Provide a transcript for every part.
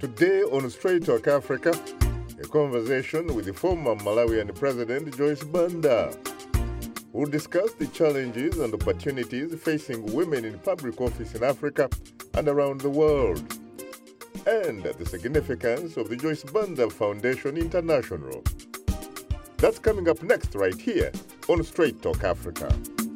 Today on Straight Talk Africa, a conversation with the former Malawian President Joyce Banda. We'll discuss the challenges and opportunities facing women in public office in Africa and around the world, and the significance of the Joyce Banda Foundation International. That's coming up next right here on Straight Talk Africa.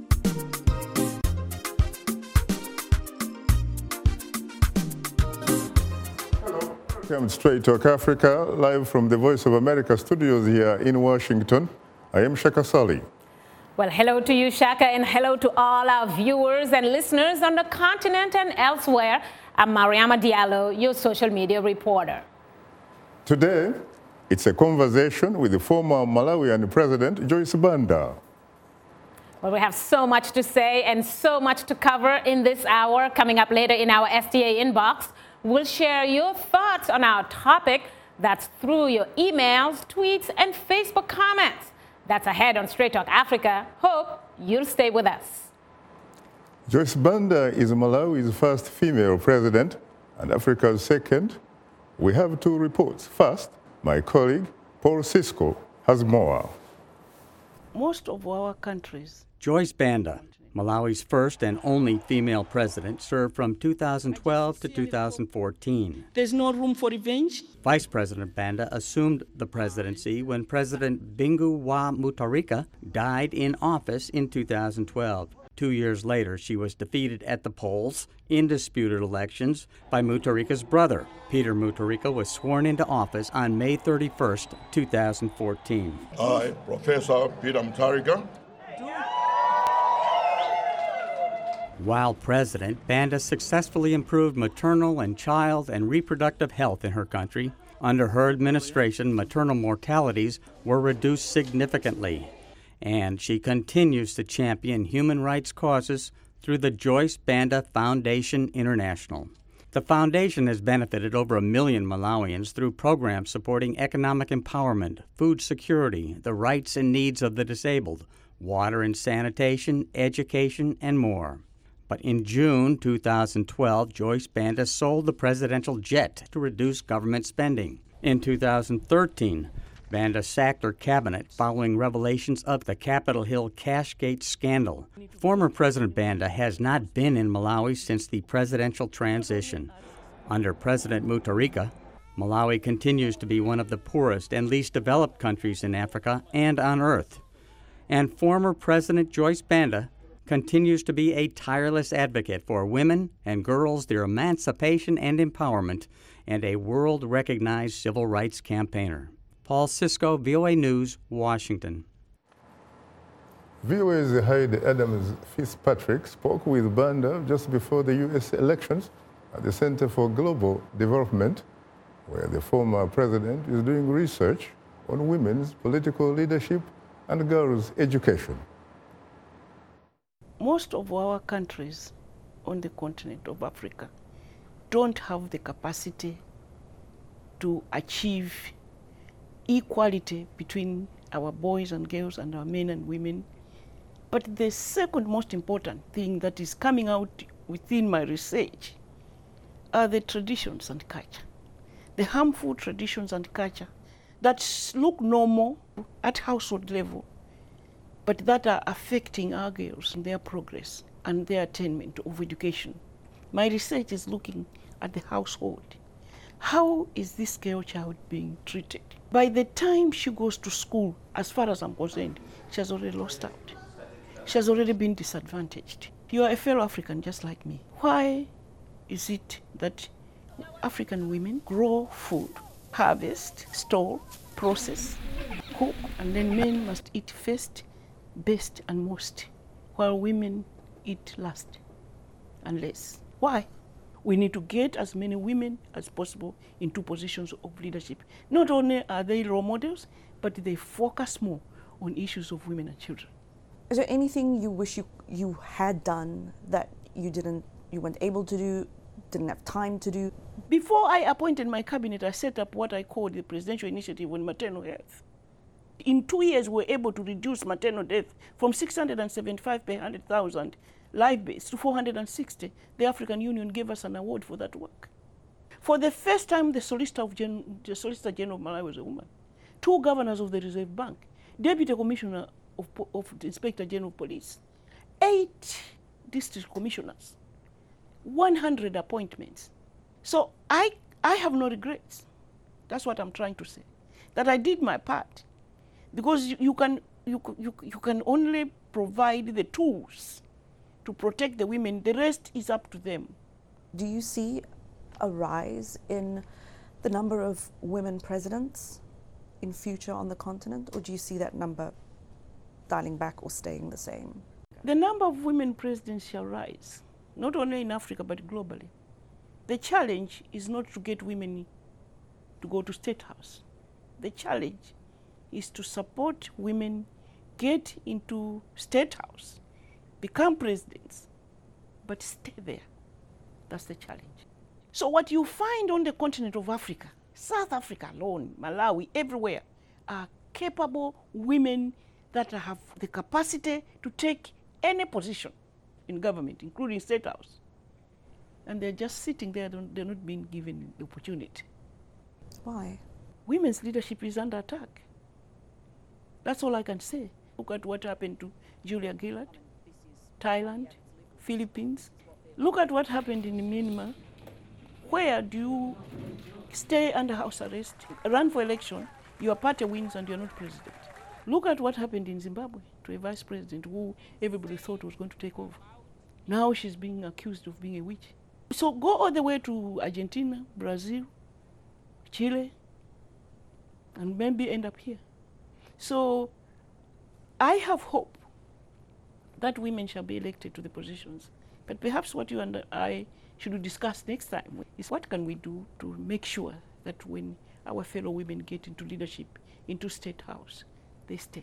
Welcome to Straight Talk Africa, live from the Voice of America studios here in Washington. I am Shaka Sali. Well, hello to you, Shaka, and hello to all our viewers and listeners on the continent and elsewhere. I'm Mariama Diallo, your social media reporter. Today, it's a conversation with the former Malawian President Joyce Banda. Well, we have so much to say and so much to cover in this hour. Coming up later in our STA inbox, we'll share your thoughts on our topic. That's through your emails, tweets, and Facebook comments. That's ahead on Straight Talk Africa. Hope you'll stay with us. Joyce Banda is Malawi's first female president and Africa's second. We have two reports. First, my colleague Paul Cisco has more. Most of our countries. Joyce Banda, Malawi's first and only female president, served from 2012 to 2014. There's no room for revenge. Vice President Banda assumed the presidency when President Bingu wa Mutharika died in office in 2012. 2 years later, she was defeated at the polls in disputed elections by Mutharika's brother. Peter Mutharika was sworn into office on May 31st, 2014. I, Professor Peter Mutharika. While president, Banda successfully improved maternal and child and reproductive health in her country. Under her administration, maternal mortalities were reduced significantly. And she continues to champion human rights causes through the Joyce Banda Foundation International. The foundation has benefited over 1 million Malawians through programs supporting economic empowerment, food security, the rights and needs of the disabled, water and sanitation, education, and more. But in June 2012, Joyce Banda sold the presidential jet to reduce government spending. In 2013, Banda sacked her cabinet following revelations of the Capitol Hill Cashgate scandal. Former President Banda has not been in Malawi since the presidential transition. Under President Mutharika, Malawi continues to be one of the poorest and least developed countries in Africa and on Earth. And former President Joyce Banda continues to be a tireless advocate for women and girls, their emancipation and empowerment, and a world-recognized civil rights campaigner. Paul Cisco, VOA News, Washington. VOA's Heidi Adams Fitzpatrick spoke with Banda just before the U.S. elections at the Center for Global Development, where the former president is doing research on women's political leadership and girls' education. Most of our countries on the continent of Africa don't have the capacity to achieve equality between our boys and girls and our men and women. But the second most important thing that is coming out within my research are the traditions and culture. The harmful traditions and culture that look normal at household level, but that are affecting our girls and their progress and their attainment of education. My research is looking at the household. How is this girl child being treated? By the time she goes to school, as far as I'm concerned, she has already lost out. She has already been disadvantaged. You are a fellow African just like me. Why is it that African women grow food, harvest, store, process, cook, and then men must eat first, best, and most, while women eat last and less? Why? We need to get as many women as possible into positions of leadership. Not only are they role models, but they focus more on issues of women and children. Is there anything you wish you had done that you weren't able to do, didn't have time to do? Before I appointed my cabinet, I set up what I call the Presidential Initiative on Maternal Health. In 2 years, we were able to reduce maternal death from 675 per 100,000 live base to 460. The African Union gave us an award for that work. For the first time, the Solicitor General of Malawi was a woman. 2 governors of the Reserve Bank, Deputy Commissioner of the Inspector General of Police, 8 district commissioners, 100 appointments. So I have no regrets. That's what I'm trying to say. That I did my part, because you can only provide the tools to protect the women. The rest is up to them. Do you see a rise in the number of women presidents in future on the continent, or do you see that number dialing back or staying the same? The number of women presidents shall rise, not only in Africa but globally. The challenge is not to get women to go to State House. The challenge is to support women get into State House, become presidents, but stay there. That's the challenge. So what you find on the continent of Africa, South Africa alone, Malawi, everywhere, are capable women that have the capacity to take any position in government, including State House. And they're just sitting there, they're not being given the opportunity. Why? Women's leadership is under attack. That's all I can say. Look at what happened to Julia Gillard, Thailand, Philippines. Look at what happened in Myanmar. Where do you stay under house arrest, run for election, your party wins and you're not president? Look at what happened in Zimbabwe to a vice president who everybody thought was going to take over. Now she's being accused of being a witch. So go all the way to Argentina, Brazil, Chile, and maybe end up here. So I have hope that women shall be elected to the positions. But perhaps what you and I should discuss next time is what can we do to make sure that when our fellow women get into leadership, into State House, they stay.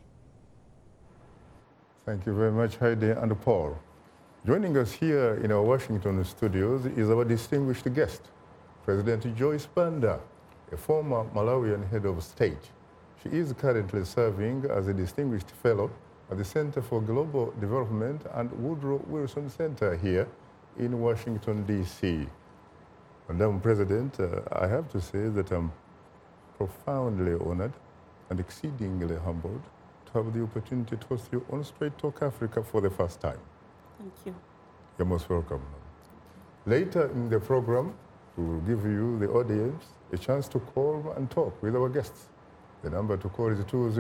Thank you very much, Heidi and Paul. Joining us here in our Washington studios is our distinguished guest, President Joyce Banda, a former Malawian head of state. She is currently serving as a distinguished fellow at the Center for Global Development and Woodrow Wilson Center here in Washington, D.C. Madam President, I have to say that I'm profoundly honored and exceedingly humbled to have the opportunity to host you on Straight Talk Africa for the first time. Thank you. You're most welcome. Later in the program, we will give you, the audience, a chance to call and talk with our guests. The number to call is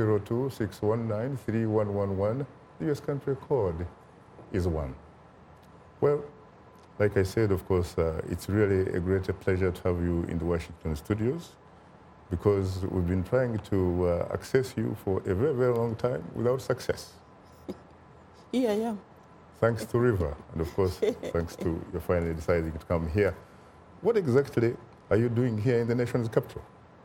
202-619-3111. The US country code is 1. Well, like I said, of course, it's really a great pleasure to have you in the Washington studios, because we've been trying to access you for a very, very long time without success. Here I am. Thanks to River, and of course, thanks to you finally deciding to come here. What exactly are you doing here in the nation's capital?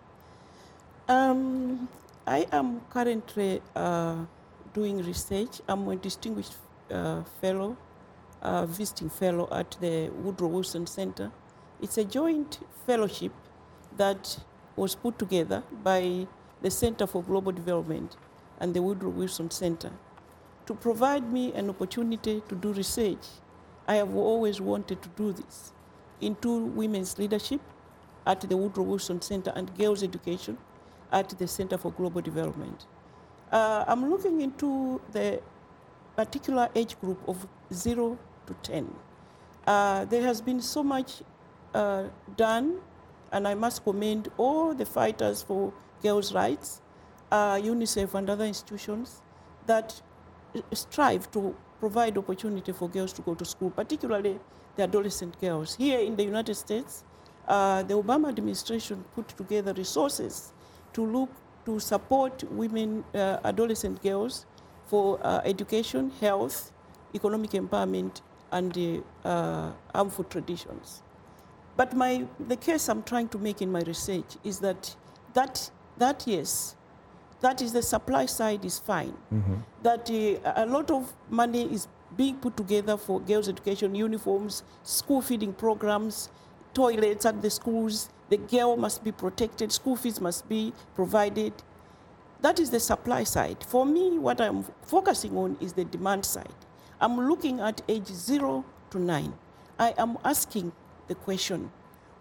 I am currently doing research. I'm a distinguished fellow, visiting fellow at the Woodrow Wilson Center. It's a joint fellowship that was put together by the Center for Global Development and the Woodrow Wilson Center to provide me an opportunity to do research. I have always wanted to do this into women's leadership at the Woodrow Wilson Center and girls' education at the Center for Global Development. I'm looking into the particular age group of 0 to 10. There has been so much done, and I must commend all the fighters for girls' rights, UNICEF and other institutions that strive to provide opportunity for girls to go to school, particularly the adolescent girls. Here in the United States, the Obama administration put together resources to support women, adolescent girls for education, health, economic empowerment, and harmful traditions. But the case I'm trying to make in my research is that yes, that is the supply side is fine. Mm-hmm. That a lot of money is being put together for girls' education, uniforms, school feeding programs, toilets at the schools. The girl must be protected, school fees must be provided. That is the supply side. For me, what I'm focusing on is the demand side. I'm looking at age 0 to 9. I am asking the question,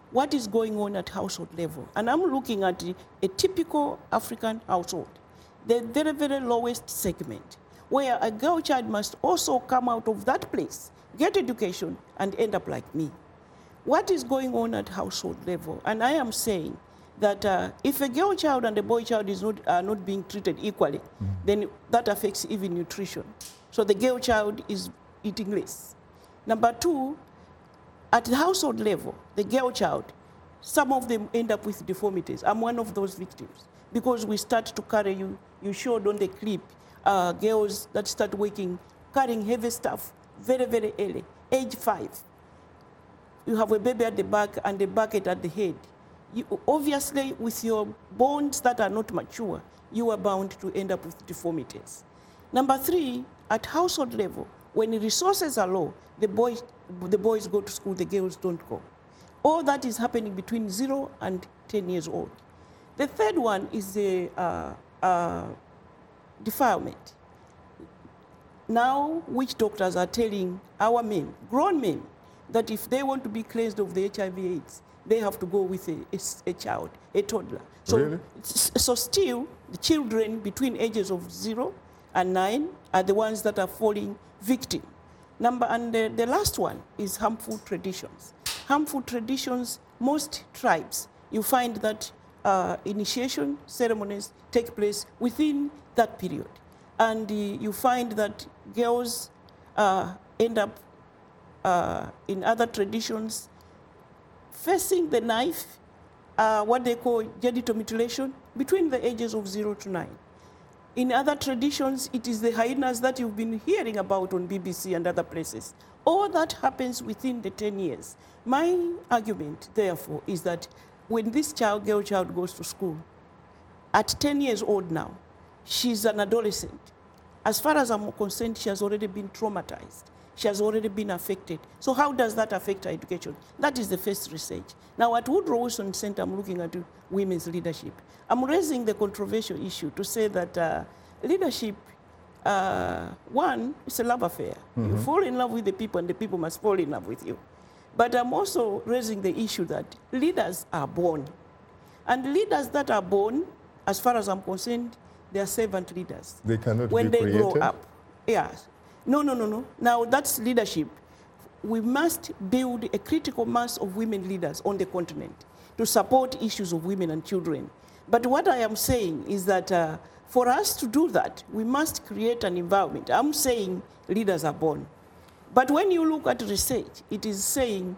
what is going on at household level. And I'm looking at a typical African household, the very, very lowest segment, where a girl child must also come out of that place, get education, and end up like me. What is going on at household level? And I am saying that if a girl child and a boy child are not being treated equally, then that affects even nutrition. So the girl child is eating less. Number two, at the household level, the girl child, some of them end up with deformities. I'm one of those victims because we start to carry, you showed on the clip, girls that start working, carrying heavy stuff very, very early, age 5. You have a baby at the back and a bucket at the head. Obviously, with your bones that are not mature, you are bound to end up with deformities. Number 3, at household level, when the resources are low, the boys go to school, the girls don't go. All that is happening between 0 and 10 years old. The third one is the defilement. Now, witch doctors are telling our men, grown men, that if they want to be cleansed of the HIV/AIDS, they have to go with a child, a toddler. So, really? So still, the children between ages of 0 and 9 are the ones that are falling victim. The last one is harmful traditions. Harmful traditions, most tribes, you find that initiation ceremonies take place within that period. And you find that girls end up in other traditions facing the knife, what they call genital mutilation, between the ages of 0 to 9. In other traditions, it is the hyenas that you've been hearing about on BBC and other places. All that happens within the 10 years. My argument, therefore, is that when this girl child goes to school, at 10 years old now, she's an adolescent. As far as I'm concerned, she has already been traumatized. She has already been affected. So how does that affect her education? That is the first research. Now at Woodrow Wilson Center, I'm looking at women's leadership. I'm raising the controversial issue to say that leadership, one, it's a love affair. You fall in love with the people and the people must fall in love with you. But I'm also raising the issue that leaders are born. And leaders that are born, as far as I'm concerned, they are servant leaders. They cannot when be they created? grow up. Yes. No. Now that's leadership. We must build a critical mass of women leaders on the continent to support issues of women and children. But what I am saying is that for us to do that, we must create an environment. I'm saying leaders are born. But when you look at research, it is saying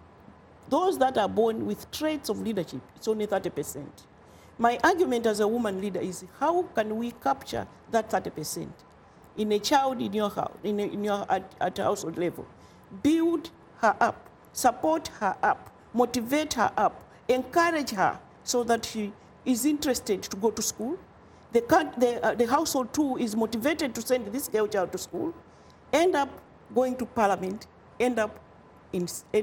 those that are born with traits of leadership, it's only 30%. My argument as a woman leader is how can we capture that 30%? In a child in your house, at household level, build her up, support her up, motivate her up, encourage her so that she is interested to go to school. The household too is motivated to send this girl child to school, end up going to parliament, end up in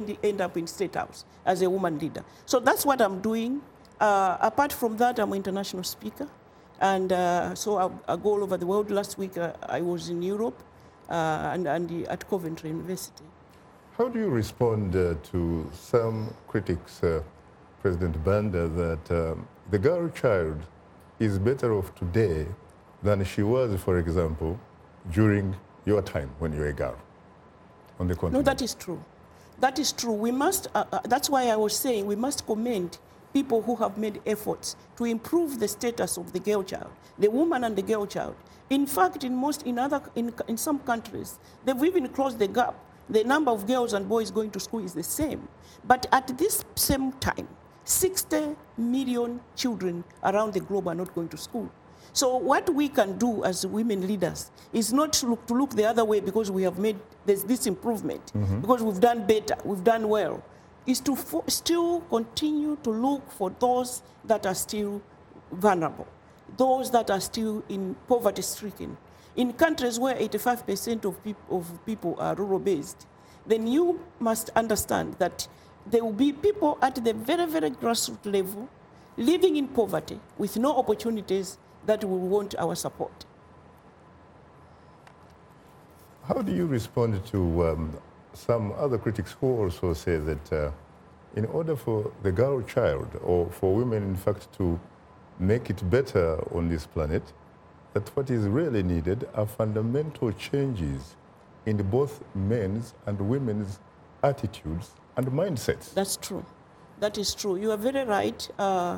State House as a woman leader. So that's what I'm doing. Apart from that, I'm an international speaker. And so I go all over the world. Last week, I was in Europe and at Coventry University. How do you respond to some critics, President Banda, that the girl child is better off today than she was, for example, during your time when you were a girl on the continent? No, that is true. That is true. We must, that's why I was saying we must commend people who have made efforts to improve the status of the girl child, the woman and the girl child. In fact, in some countries, they've even closed the gap. The number of girls and boys going to school is the same. But at this same time, 60 million children around the globe are not going to school. So what we can do as women leaders is not to look the other way because we have made this improvement, because we've done better, we've done well, is to still continue to look for those that are still vulnerable, those that are still in poverty-stricken. In countries where 85% of people are rural-based, then you must understand that there will be people at the very, very grassroots level living in poverty with no opportunities that will want our support. How do you respond to some other critics who also say that in order for the girl child, or for women, in fact, to make it better on this planet, that what is really needed are fundamental changes in both men's and women's attitudes and mindsets. That's true. That is true. You are very right.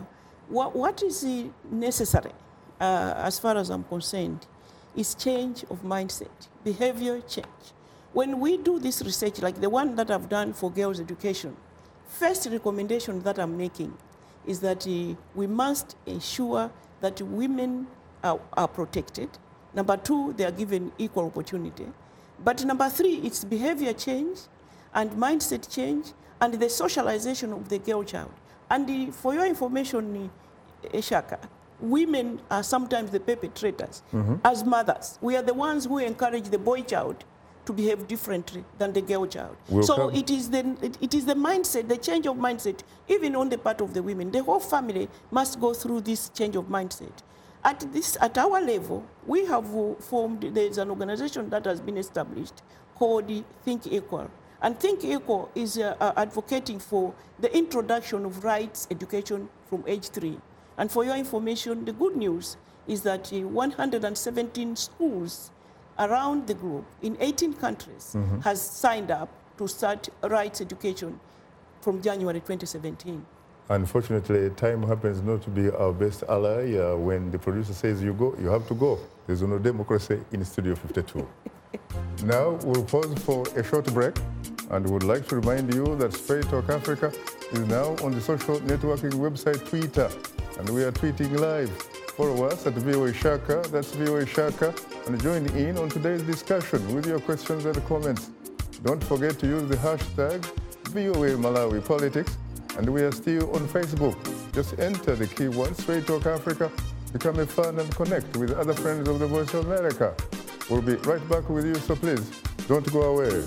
What is necessary, as far as I'm concerned, is change of mindset, behavior change. When we do this research, like the one that I've done for girls' education, first recommendation that I'm making is that we must ensure that women are protected. Number two, they are given equal opportunity. But number three, it's behavior change and mindset change and the socialization of the girl child. And for your information, Shaka, women are sometimes the perpetrators. As mothers, we are the ones who encourage the boy child to behave differently than the girl child. So it is the mindset, the change of mindset, even on the part of the women. The whole family must go through this change of mindset. At our level, we have formed, there's an organization that has been established called Think Equal. And Think Equal is advocating for the introduction of rights education from age 3. And for your information, the good news is that 117 schools around the globe in 18 countries has signed up to start rights education from January 2017. Unfortunately, time happens not to be our best ally. When the producer says you go, you have to go. There's no democracy in Studio 52. Now we'll pause for a short break, and would like to remind you that Straight Talk Africa is now on the social networking website Twitter, and we are tweeting live. Follow us at VOA Shaka, that's VOA Shaka, and join in on today's discussion with your questions and comments. Don't forget to use the hashtag VOA Malawi Politics, and we are still on Facebook. Just enter the keyword Straight Talk Africa, become a fan and connect with other friends of the Voice of America. We'll be right back with you, so please don't go away.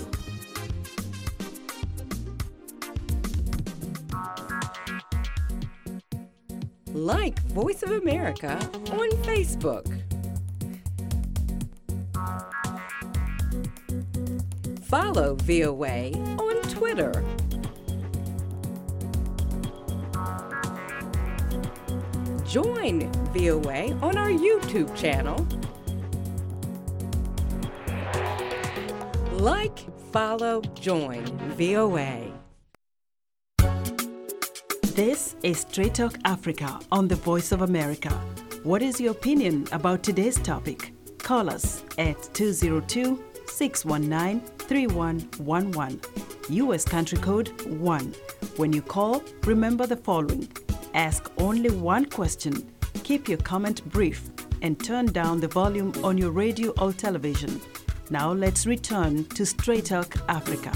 Like Voice of America on Facebook. Follow VOA on Twitter. Join VOA on our YouTube channel. Like, follow, join VOA. This is Straight Talk Africa on the Voice of America. What is your opinion about today's topic? Call us at 202-619-3111. US country code 1. When you call, remember the following. Ask only one question, keep your comment brief, and turn down the volume on your radio or television. Now let's return to Straight Talk Africa.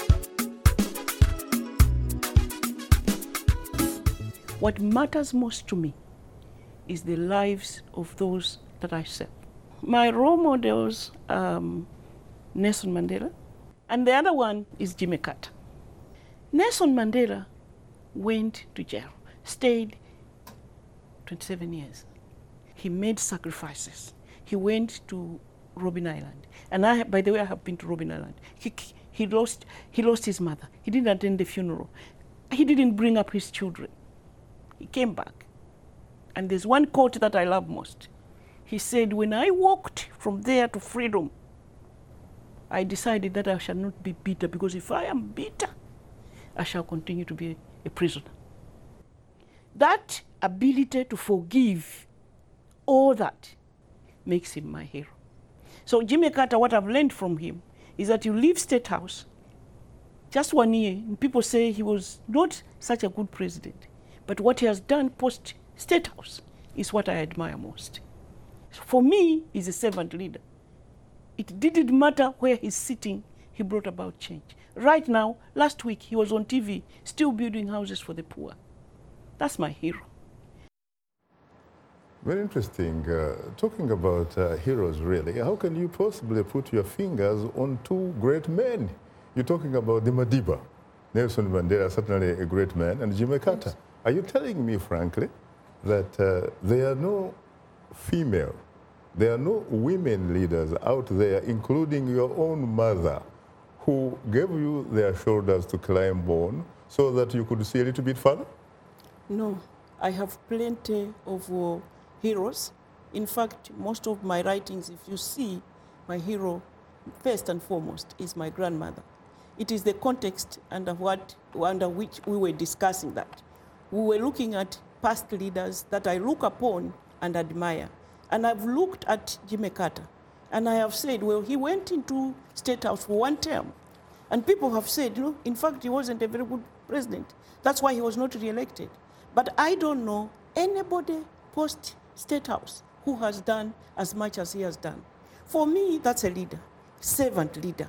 What matters most to me is the lives of those that I serve. My role models, Nelson Mandela, and the other one is Jimmy Carter. Nelson Mandela went to jail, stayed 27 years. He made sacrifices. He went to Robben Island. And by the way, I have been to Robben Island. He lost his mother. He didn't attend the funeral. He didn't bring up his children. He came back. And there's one quote that I love most. He said, when I walked from there to freedom, I decided that I shall not be bitter, because if I am bitter, I shall continue to be a prisoner. That ability to forgive, all that makes him my hero. So Jimmy Carter, what I've learned from him is that you leave State House just 1 year, and people say he was not such a good president. But what he has done post-State House is what I admire most. For me, he's a servant leader. It didn't matter where he's sitting, he brought about change. Right now, last week, he was on TV, still building houses for the poor. That's my hero. Very interesting. Talking about heroes, really, how can you possibly put your fingers on two great men? You're talking about the Madiba, Nelson Mandela, certainly a great man, and Jimmy Carter. Yes. Are you telling me, frankly, that there are no female, there are no women leaders out there, including your own mother, who gave you their shoulders to climb on, so that you could see a little bit further? No, I have plenty of heroes. In fact, most of my writings, if you see, my hero, first and foremost, is my grandmother. It is the context under which we were discussing that. We were looking at past leaders that I look upon and admire. And I've looked at Jimmy Carter, and I have said, well, he went into State House for one term. And people have said, you know, in fact, he wasn't a very good president. That's why he was not re-elected. But I don't know anybody post-State House who has done as much as he has done. For me, that's a leader, servant leader.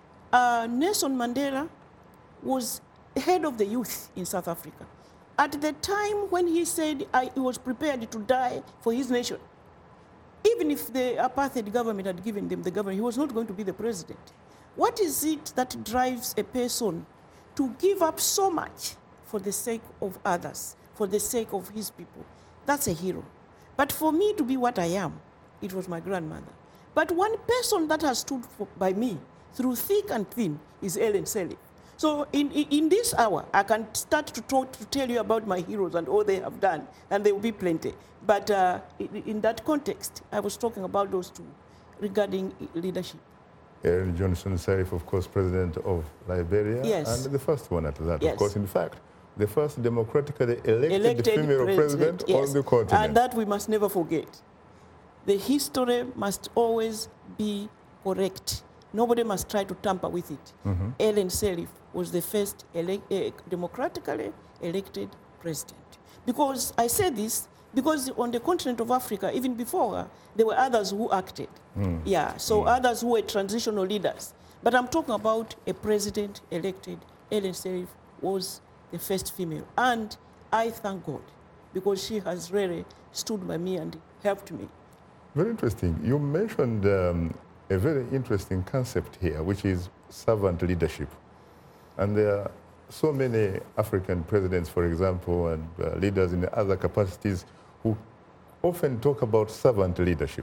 Nelson Mandela was head of the youth in South Africa. At the time when he said he was prepared to die for his nation, even if the apartheid government had given them the government, he was not going to be the president. What is it that drives a person to give up so much for the sake of others, for the sake of his people? That's a hero. But for me to be what I am, it was my grandmother. But one person that has stood by me through thick and thin is Ellen Sirleaf. So in this hour, I can start to tell you about my heroes and all they have done, and there will be plenty. But in that context, I was talking about those two regarding leadership. Ellen Johnson Sirleaf, of course, president of Liberia, yes. And the first one after that, yes. Of course, in fact, the first democratically elected female president yes. on the continent. And that we must never forget. The history must always be correct. Nobody must try to tamper with it. Mm-hmm. Ellen Sirleaf was the first democratically elected president. Because I say this because on the continent of Africa, even before her, there were others who acted. Mm. Yeah, so others who were transitional leaders. But I'm talking about a president elected. Ellen Sirleaf was the first female. And I thank God because she has really stood by me and helped me. Very interesting. You mentioned a very interesting concept here, which is servant leadership. And there are so many African presidents, for example, and leaders in other capacities who often talk about servant leadership.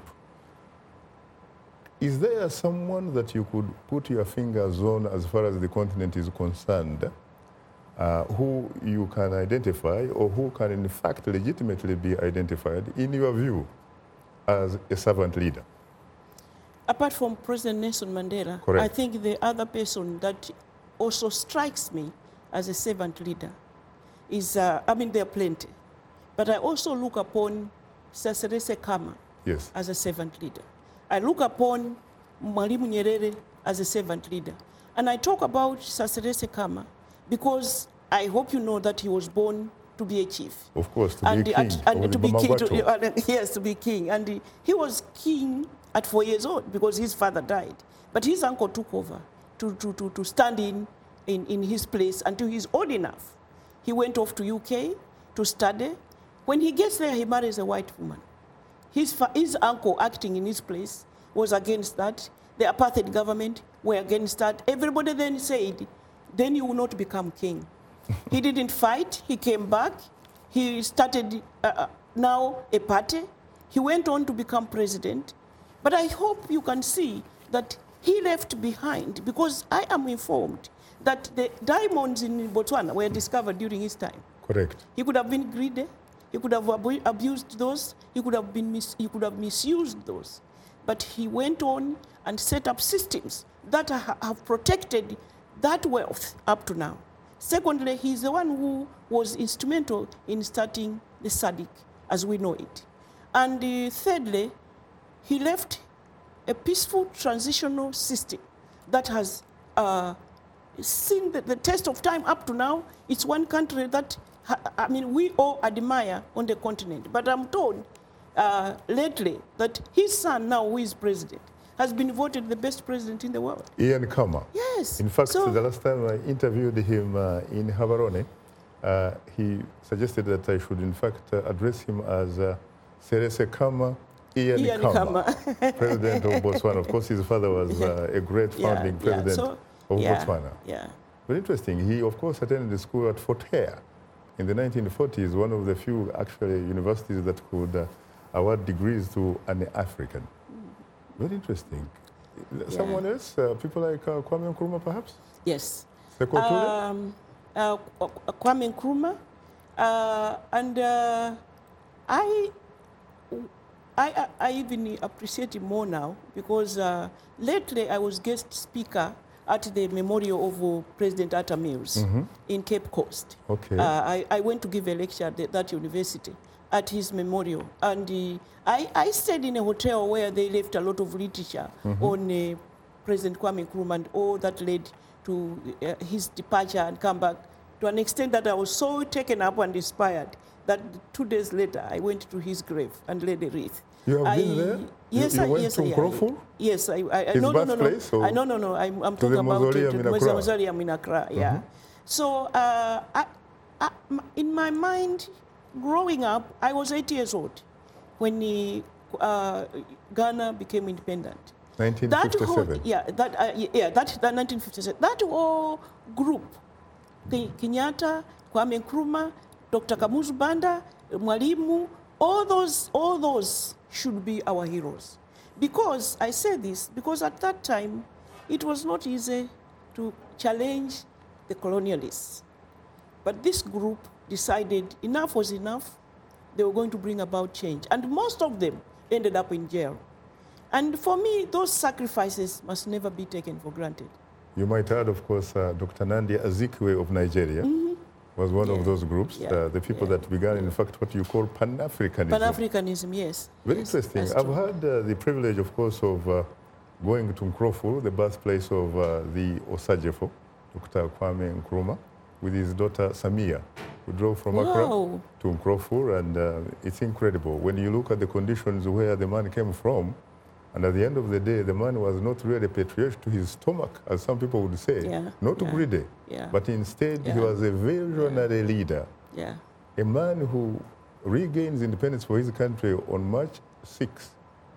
Is there someone that you could put your fingers on as far as the continent is concerned, who you can identify or who can in fact legitimately be identified, in your view, as a servant leader? Apart from President Nelson Mandela, correct. I think the other person that also strikes me as a servant leader is, I mean, there are plenty, but I also look upon Seretse Khama yes. as a servant leader. I look upon Mwalimu Nyerere as a servant leader. And I talk about Seretse Khama because I hope you know that he was born to be a chief. Of course, to be king. And to be king. Yes, to be king. And he was king at 4 years old because his father died. But his uncle took over to stand in his place until he's old enough. He went off to UK to study. When he gets there, he marries a white woman. His uncle, acting in his place, was against that. The apartheid government were against that. Everybody then said, then you will not become king. He didn't fight. He came back. He started now a party. He went on to become president. But I hope you can see that he left behind, because I am informed that the diamonds in Botswana were discovered during his time. Correct. He could have been greedy. He could have abused those. He could have misused those. But he went on and set up systems that have protected that wealth up to now. Secondly, he's the one who was instrumental in starting the SADC as we know it. And thirdly, he left a peaceful transitional system that has seen the test of time up to now. It's one country that, I mean, we all admire on the continent. But I'm told lately that his son now, who is president, has been voted the best president in the world. Ian Khama. Yes. In fact, the last time I interviewed him in Gaborone, he suggested that I should in fact address him as Seretse Khama Ian Khama, president of Botswana. Of course, his father was a great founding president of Botswana. Yeah. Very interesting. He, of course, attended the school at Fort Hare in the 1940s, one of the few, actually, universities that could award degrees to an African. Very interesting. Someone else? People like Kwame Nkrumah, perhaps? Yes. Sekou Toure? Kwame Nkrumah, and I even appreciate him more now because lately I was guest speaker at the memorial of President Atta Mills in Cape Coast. Okay. I went to give a lecture at that university at his memorial, and I stayed in a hotel where they left a lot of literature on President Kwame Nkrumah and all that led to his departure and comeback, to an extent that I was so taken up and inspired that 2 days later I went to his grave and laid a wreath. You have been there? Yes, you went to Nkroful? Yes, His birthplace? No. I'm talking about the mausoleum in Accra. Yeah. So in my mind, growing up, I was 8 years old when Ghana became independent. 1957. That 1957. That whole group, Kenyatta, Kwame Nkrumah, Dr. Kamuzu Banda, Mwalimu, all those should be our heroes. Because I say this because at that time it was not easy to challenge the colonialists. But this group decided enough was enough. They were going to bring about change, and most of them ended up in jail. And for me, those sacrifices must never be taken for granted. You might add, of course, Dr. Nandi Azikiwe of Nigeria was one of those groups, the people that began, in fact, what you call Pan-Africanism. Pan-Africanism, yes. Very interesting. I've had the privilege, of course, of going to Nkroful, the birthplace of the Osajefo, Dr. Kwame Nkrumah, with his daughter Samia. We drove from Accra to Nkroful, and it's incredible. When you look at the conditions where the man came from, and at the end of the day, the man was not really patriotic to his stomach, as some people would say, not greedy, but instead he was a visionary leader, a man who regains independence for his country on March 6,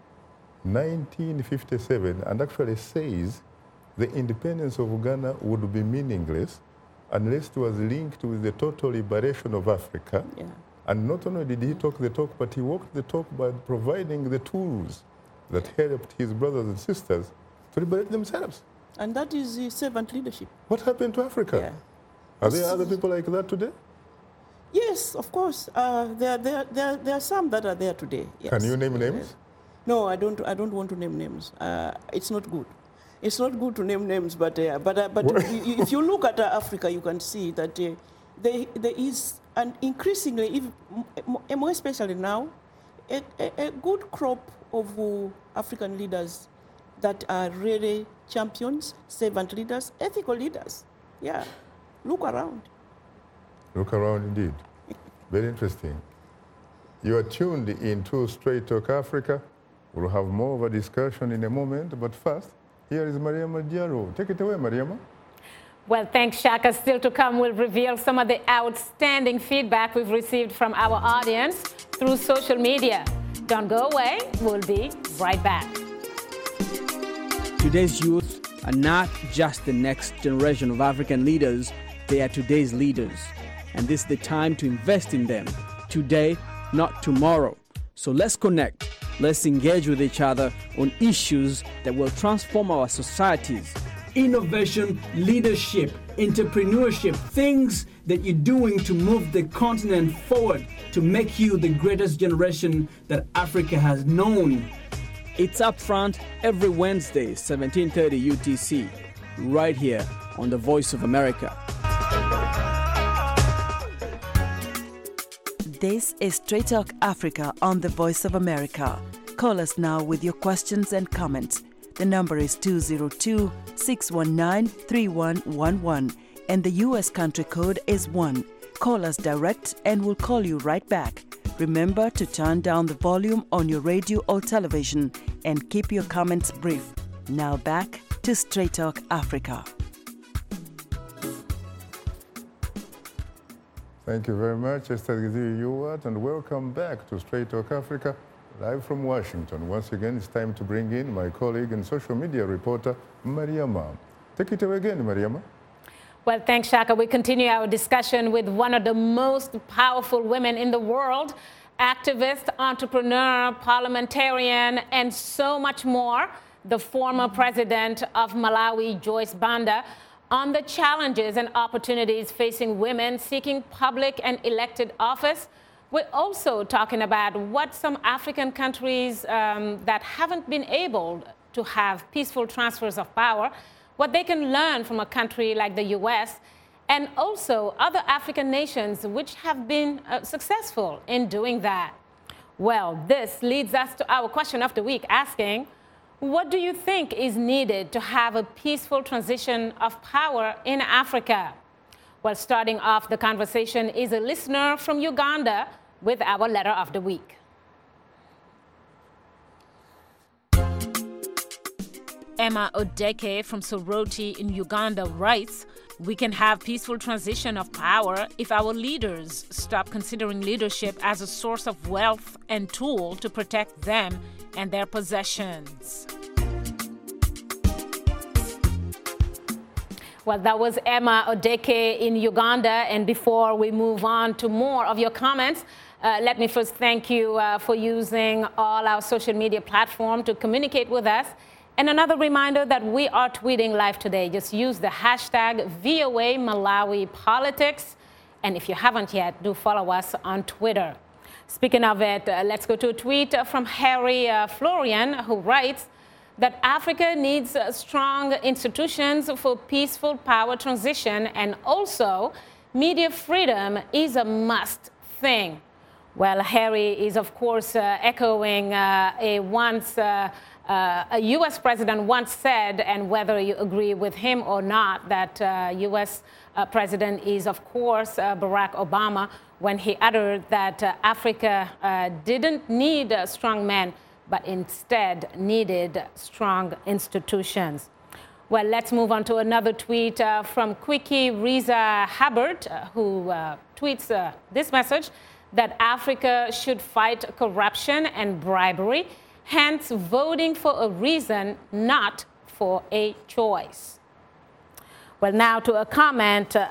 1957, and actually says the independence of Ghana would be meaningless unless it was linked with the total liberation of Africa. And not only did he talk the talk, but he walked the talk by providing the tools that helped his brothers and sisters to liberate themselves. And that is the servant leadership. What happened to Africa? Are there other people like that today? Yes, of course. There are some that are there today. Yes. Can you name names? No, I don't want to name names. It's not good. It's not good to name names, but if you look at Africa, you can see that there is an increasingly, more especially now, a good crop of African leaders that are really champions, servant leaders, ethical leaders. Yeah, look around. Look around indeed. Very interesting. You are tuned into Straight Talk Africa. We'll have more of a discussion in a moment, but first, here is Mariama Diallo. Take it away, Mariama. Well, thanks, Shaka. Still to come, we'll reveal some of the outstanding feedback we've received from our audience through social media. Don't go away. We'll be right back. Today's youth are not just the next generation of African leaders, they are today's leaders. And this is the time to invest in them. Today, not tomorrow. So let's connect. Let's engage with each other on issues that will transform our societies. Innovation, leadership, entrepreneurship, things that you're doing to move the continent forward, to make you the greatest generation that Africa has known. It's Upfront every Wednesday, 17:30 UTC, right here on the Voice of America. This is Straight Talk Africa on the Voice of America. Call us now with your questions and comments. The number is 202-619-3111 and the U.S. country code is 1. Call us direct and we'll call you right back. Remember to turn down the volume on your radio or television and keep your comments brief. Now back to Straight Talk Africa. Thank you very much, Esther Giziri-Yuwat, and welcome back to Straight Talk Africa, live from Washington. Once again, it's time to bring in my colleague and social media reporter, Mariama. Take it away again, Mariama. Well, thanks, Shaka. We continue our discussion with one of the most powerful women in the world, activist, entrepreneur, parliamentarian, and so much more, the former president of Malawi, Joyce Banda. on the challenges and opportunities facing women seeking public and elected office. We're also talking about what some African countries that haven't been able to have peaceful transfers of power, what they can learn from a country like the US, and also other African nations which have been successful in doing that. Well, this leads us to our question of the week, asking, what do you think is needed to have a peaceful transition of power in Africa? Well, starting off the conversation is a listener from Uganda with our letter of the week. Emma Odeke from Soroti in Uganda writes, we can have peaceful transition of power if our leaders stop considering leadership as a source of wealth and tool to protect them and their possessions. Well, that was Emma Odeke in Uganda. And before we move on to more of your comments, let me first thank you for using all our social media platforms to communicate with us. And another reminder that we are tweeting live today. Just use the hashtag VOA Malawi Politics. And if you haven't yet, do follow us on Twitter. Speaking of it, let's go to a tweet from Harry Florian, who writes that Africa needs strong institutions for peaceful power transition, and also media freedom is a must thing. Well, Harry is, of course, echoing a U.S. president once said, and whether you agree with him or not, that U.S. President is, of course, Barack Obama, when he uttered that Africa didn't need strong men, but instead needed strong institutions. Well, let's move on to another tweet from Quickie Riza Hubbard, who tweets this message, that Africa should fight corruption and bribery, hence voting for a reason, not for a choice. Well, now to a comment now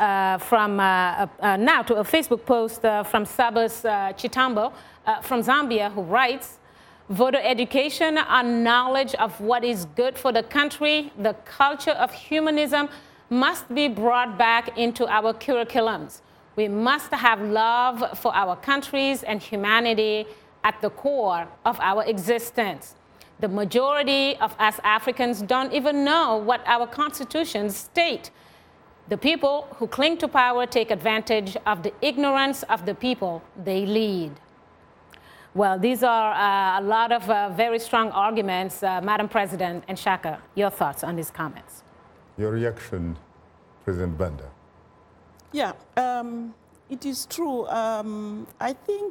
to a Facebook post from Sabas Chitambo from Zambia, who writes, voter education on knowledge of what is good for the country, the culture of humanism must be brought back into our curriculums. We must have love for our countries and humanity at the core of our existence. The majority of us Africans don't even know what our constitutions state. The people who cling to power take advantage of the ignorance of the people they lead. Well, these are a lot of very strong arguments. Madam President and Shaka, your thoughts on these comments? Your reaction, President Banda? Yeah, it is true. I think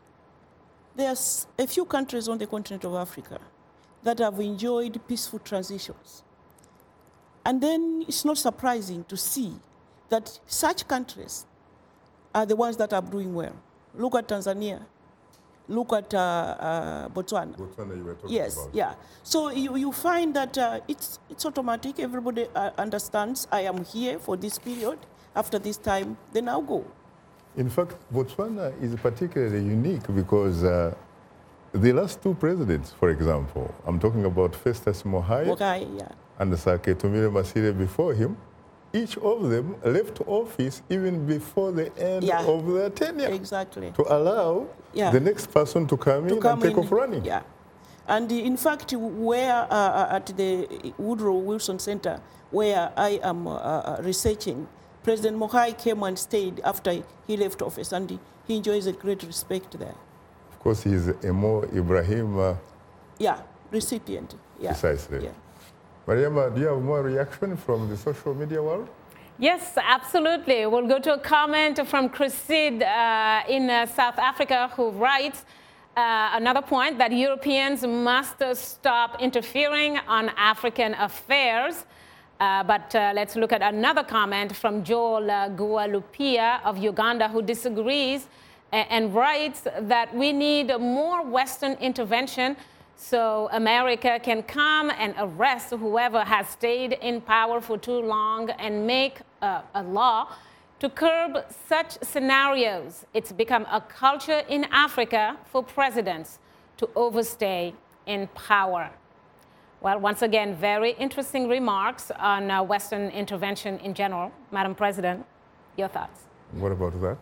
there's a few countries on the continent of Africa that have enjoyed peaceful transitions. And then it's not surprising to see that such countries are the ones that are doing well. Look at Tanzania. Look at Botswana. Botswana you were talking yes, about. yeah. So you find that it's automatic. Everybody understands I am here for this period. After this time, they now go. In fact, Botswana is particularly unique because the last two presidents, for example, I'm talking about Festus Mogae yeah. and Saketumile Masire before him, each of them left office even before the end of their tenure. Exactly. To allow the next person to come in and take off running. Yeah. And in fact, where at the Woodrow Wilson Center, where I am researching, President Mogae came and stayed after he left office, and he enjoys a great respect there. Of course, he's a Mo Ibrahim recipient. Yeah. Precisely. Yeah. Mariama, do you have more reaction from the social media world? Yes, absolutely. We'll go to a comment from Chrisid in South Africa, who writes another point, that Europeans must stop interfering on African affairs. But let's look at another comment from Joel Gualupia of Uganda, who disagrees and writes that we need more Western intervention so America can come and arrest whoever has stayed in power for too long and make a law to curb such scenarios. It's become a culture in Africa for presidents to overstay in power. Well, once again, very interesting remarks on Western intervention in general. Madam President, your thoughts? What about that?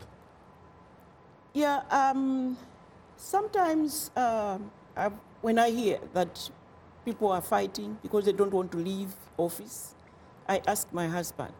Yeah, sometimes when I hear that people are fighting because they don't want to leave office, I ask my husband,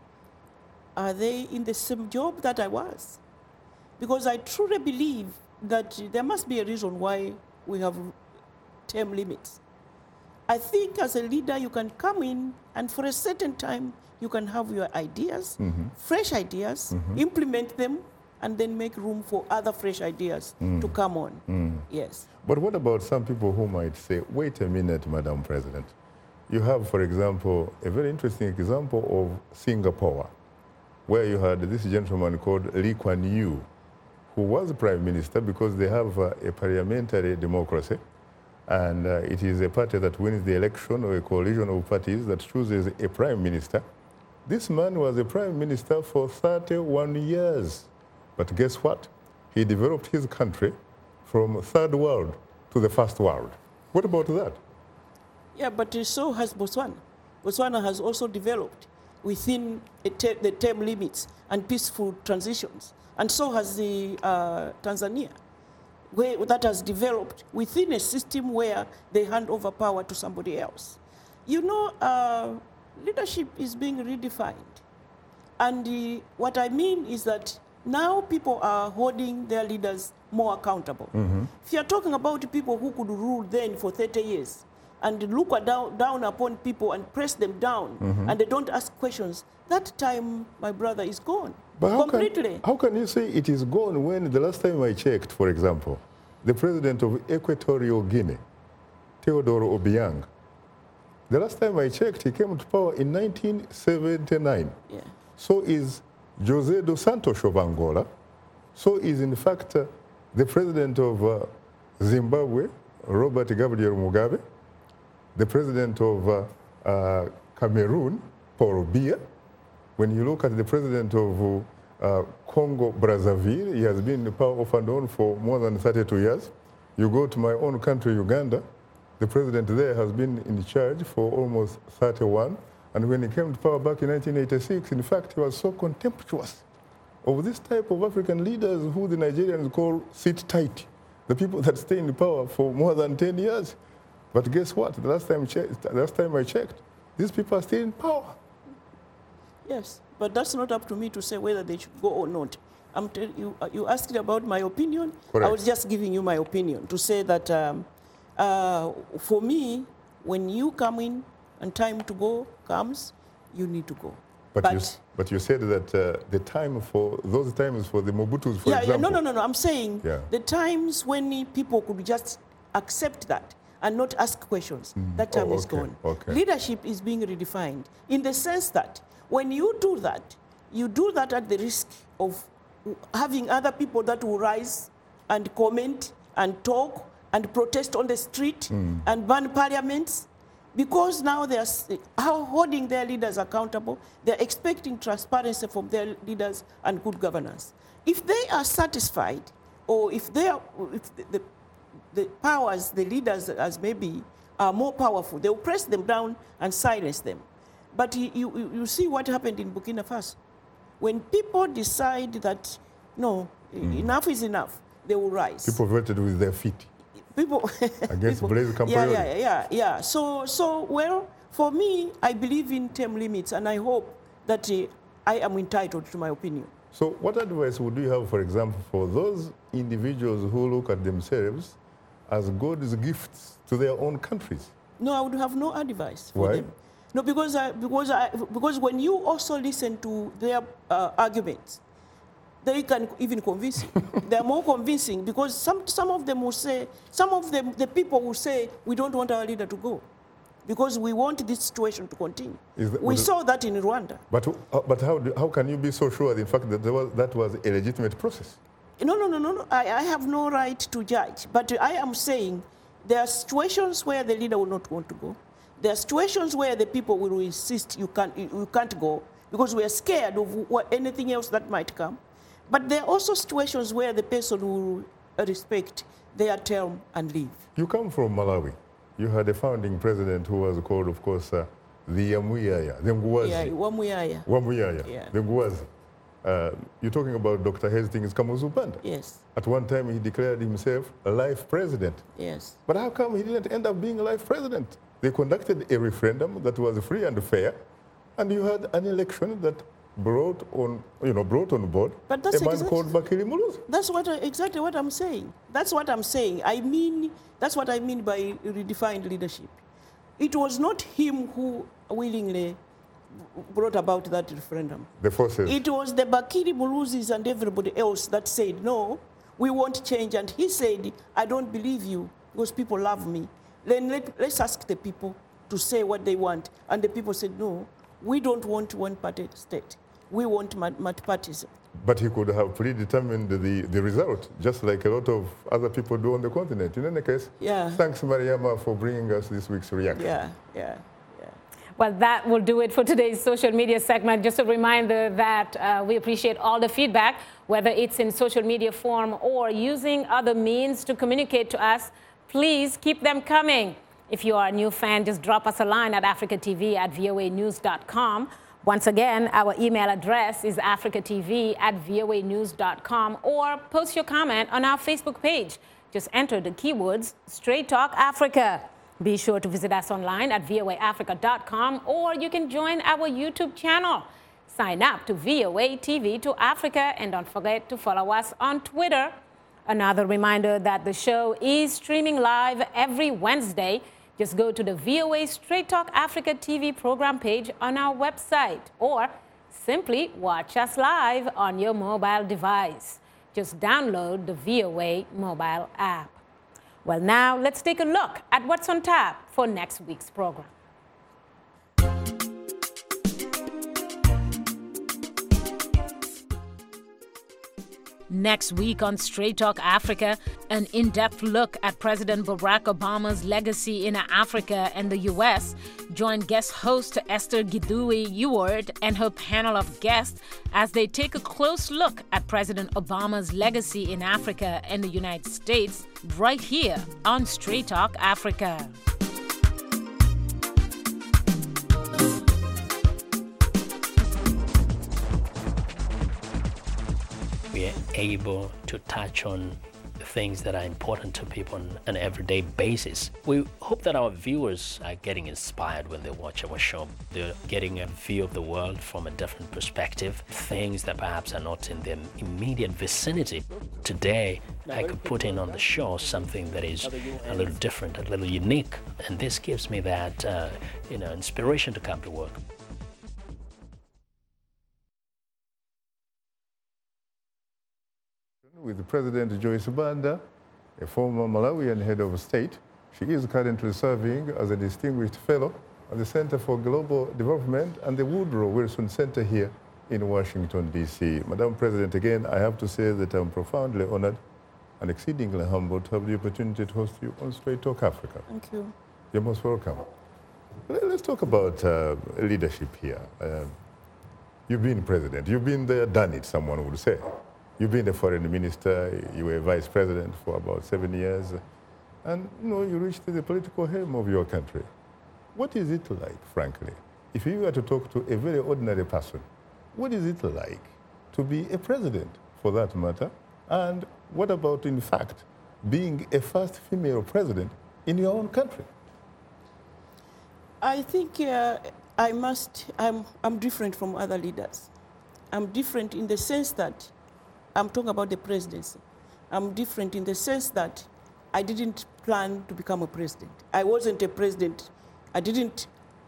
are they in the same job that I was? Because I truly believe that there must be a reason why we have term limits. I think as a leader, you can come in and for a certain time, you can have your ideas, fresh ideas, implement them, and then make room for other fresh ideas to come on. Yes. But what about some people who might say, wait a minute, Madam President. You have, for example, a very interesting example of Singapore, where you had this gentleman called Lee Kuan Yew, who was prime minister because they have a parliamentary democracy. And it is a party that wins the election or a coalition of parties that chooses a prime minister. This man was a prime minister for 31 years. But guess what? He developed his country from third world to the first world. What about that? Yeah, but so has Botswana. Botswana has also developed within the term limits and peaceful transitions. And so has the Tanzania, that has developed within a system where they hand over power to somebody else. You know, leadership is being redefined. And what I mean is that now people are holding their leaders more accountable. If you're talking about people who could rule then for 30 years and look down upon people and press them down and they don't ask questions, that time, my brother, is gone. But completely. How can you say it is gone when the last time I checked, for example, the president of Equatorial Guinea, Teodoro Obiang, the last time I checked, he came to power in 1979. Yeah. So is José dos Santos of Angola. So is, in fact, the president of Zimbabwe, Robert Gabriel Mugabe, the president of Cameroon, Paul Biya. When you look at the president of Congo Brazzaville, he has been in power off and on for more than 32 years. You go to my own country, Uganda, the president there has been in charge for almost 31. And when he came to power back in 1986, in fact, he was so contemptuous of this type of African leaders who the Nigerians call sit tight, the people that stay in power for more than 10 years. But guess what? The last time I checked, these people are still in power. Yes, but that's not up to me to say whether they should go or not. I'm telling you, you asked about my opinion. Correct. I was just giving you my opinion to say that for me, when you come in and time to go comes, you need to go. But you said that the time for those times for the Mobutus, for example. Yeah, no. I'm saying the times when people could just accept that and not ask questions, that time is gone. Okay. Leadership is being redefined in the sense that when you do that at the risk of having other people that will rise and comment and talk and protest on the street and burn parliaments. Because now they are holding their leaders accountable, they're expecting transparency from their leaders and good governance. If they are satisfied, or if the powers, the leaders as maybe are more powerful, they will press them down and silence them. But you see what happened in Burkina Faso. When people decide that, no, enough is enough, they will rise. People voted with their feet. People against Blaise Compaoré. Yeah. So well, for me, I believe in term limits, and I hope that I am entitled to my opinion. So what advice would you have, for example, for those individuals who look at themselves as God's gifts to their own countries? No, I would have no advice for them. No, because when you also listen to their arguments, they can even convince you. They're more convincing because some of them will say, the people will say, we don't want our leader to go because we want this situation to continue. We saw that in Rwanda. But how can you be so sure, in fact, that that was a legitimate process? No. I have no right to judge. But I am saying there are situations where the leader will not want to go. There are situations where the people will insist you can't go because we are scared of anything else that might come. But there are also situations where the person will respect their term and leave. You come from Malawi. you had a founding president who was called, of course, the Yamuyaya, the Nguwazi. Yeah, Wamuyaya. Wamuyaya, Yeah. the Nguwazi. You're talking about Dr. Hastings Kamuzu Banda. Yes, At one time, he declared himself a life president. yes. But how come he didn't end up being a life president? They conducted a referendum that was free and fair, and you had an election that brought on board But that's a man exact- called Bakiri Muluzi. That's exactly what I'm saying. That's what I'm saying. That's what I mean by redefined leadership. It was not him who willingly brought about that referendum. The forces. It was the Bakiri Muluzis and everybody else that said, no, we want change. And he said, I don't believe you because people love me. Then let's ask the people to say what they want. And the people said, no, we don't want one-party state. We want multi-partyism. But he could have predetermined the result, just like a lot of other people do on the continent. In any case, Yeah. thanks, Mariama, for bringing us this week's reaction. Yeah. Well, that will do it for today's social media segment. Just a reminder that we appreciate all the feedback, whether it's in social media form or using other means to communicate to us. Please keep them coming. If you are a new fan, just drop us a line at africatv@voanews.com. Once again, our email address is africatv@voanews.com, or post your comment on our Facebook page. Just enter the keywords Straight Talk Africa. Be sure to visit us online at voaafrica.com, or you can join our YouTube channel. Sign up to VOA TV to Africa, and don't forget to follow us on Twitter. Another reminder that the show is streaming live every Wednesday. Just go to the VOA Straight Talk Africa TV program page on our website, or simply watch us live on your mobile device. Just download the VOA mobile app. Well, now let's take a look at what's on tap for next week's program. Next week on Straight Talk Africa, an in-depth look at President Barack Obama's legacy in Africa and the U.S. Join guest host Esther Gidui Ewart and her panel of guests as they take a close look at President Obama's legacy in Africa and the United States right here on Straight Talk Africa. We are able to touch on things that are important to people on an everyday basis. We hope that our viewers are getting inspired when they watch our show. They're getting a view of the world from a different perspective, things that perhaps are not in their immediate vicinity. Today, I could put in on the show something that is a little different, a little unique, and this gives me that inspiration to come to work. With President Joyce Banda, a former Malawian head of state. She is currently serving as a distinguished fellow at the Center for Global Development and the Woodrow Wilson Center here in Washington, D.C. Madam President, again, I have to say that I'm profoundly honored and exceedingly humbled to have the opportunity to host you on Straight Talk Africa. Thank you. You're most welcome. Let's talk about leadership here. You've been president. You've been there, done it, someone would say. You've been a foreign minister. You were vice president for about 7 years. And, you reached the political helm of your country. What is it like, frankly? If you were to talk to a very ordinary person, what is it like to be a president, for that matter? And what about, in fact, being a first female president in your own country? I think I'm different from other leaders. I'm different in the sense that I'm talking about the presidency. I'm different in the sense that I didn't plan to become a president. I wasn't a president. I didn't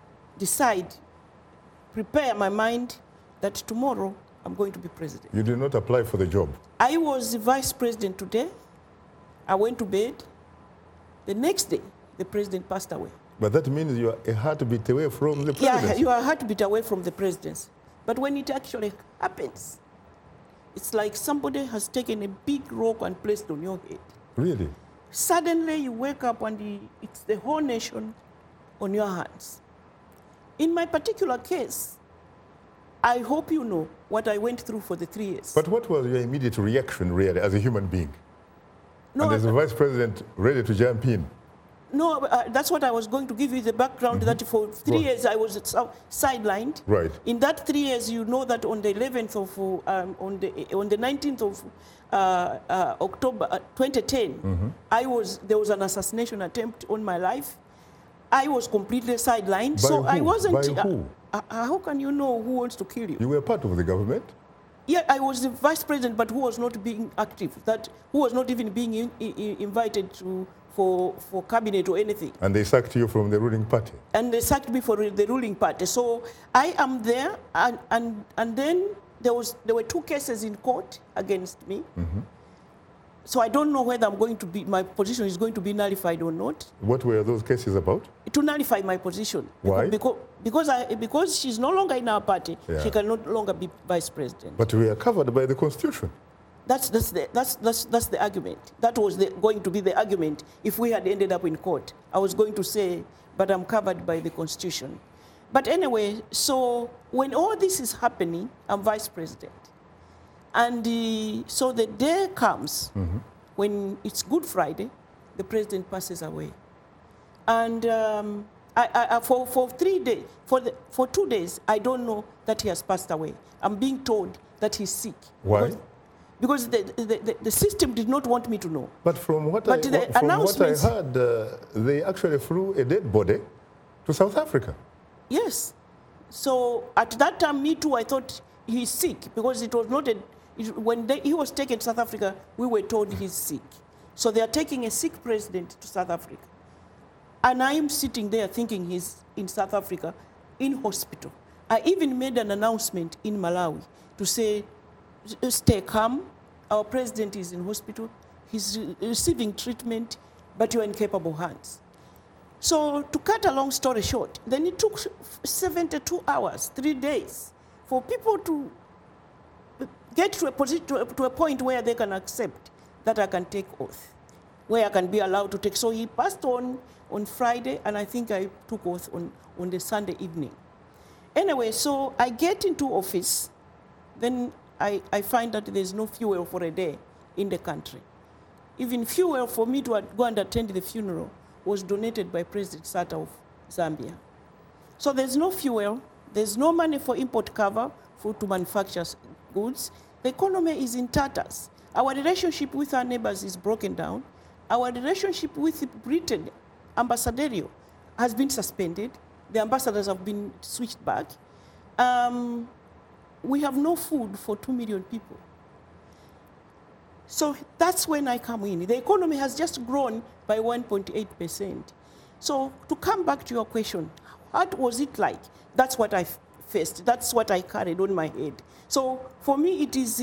prepare my mind that tomorrow I'm going to be president. You did not apply for the job? I was vice president today. I went to bed. The next day, the president passed away. But that means you are a heartbeat away from the presidency. Yeah, you are a heartbeat away from the presidency. But when it actually happens, it's like somebody has taken a big rock and placed on your head. Really? Suddenly you wake up and it's the whole nation on your hands. In my particular case, I hope you know what I went through for the 3 years. But what was your immediate reaction, really, as a human being? No, and as a vice president ready to jump in? No, that's what I was going to give you the background, that for 3 years I was sidelined. Right. In that 3 years, you know that on the 11th of, on the 19th of October 2010, there was an assassination attempt on my life. I was completely sidelined. By so who? I wasn't. By who? How can you know who wants to kill you? You were part of the government? Yeah, I was the vice president, but who was not being active, who was not even being invited for cabinet or anything. And they sacked you from the ruling party? And they sacked me for the ruling party. So I am there, and then there were 2 cases in court against me. So I don't know whether my position is going to be nullified or not. What were those cases about? To nullify my position. Why? Because she's no longer in our party. Yeah. She can no longer be vice president. But we are covered by the Constitution. That's the argument. That was going to be the argument if we had ended up in court. I was going to say, but I'm covered by the Constitution. But anyway, so when all this is happening, I'm vice president. And so the day comes when it's Good Friday, the president passes away. And for 3 days, for 2 days, I don't know that he has passed away. I'm being told that he's sick. Why? Because the system did not want me to know. But from what I heard, they actually flew a dead body to South Africa. Yes. So at that time, me too, I thought he's sick because it was not when he was taken to South Africa, we were told he's sick. So they are taking a sick president to South Africa. And I am sitting there thinking he's in South Africa, in hospital. I even made an announcement in Malawi to say, stay calm, our president is in hospital, he's receiving treatment, but you're in capable hands. So to cut a long story short, then it took 72 hours, 3 days, for people to get to a point where they can accept that I can take oath, where I can be allowed to take. So he passed on Friday, and I think I took oath on the Sunday evening. Anyway, so I get into office, then I find that there's no fuel for a day in the country. Even fuel for me to go and attend the funeral was donated by President Sata of Zambia. So there's no fuel, there's no money for import cover to manufacture goods. The economy is in tatters. Our relationship with our neighbors is broken down. Our relationship with Britain, ambassadorial, has been suspended. The ambassadors have been switched back. We have no food for 2 million people. So that's when I come in. The economy has just grown by 1.8%. So to come back to your question, what was it like? That's what I faced. That's what I carried on my head. So for me, it is,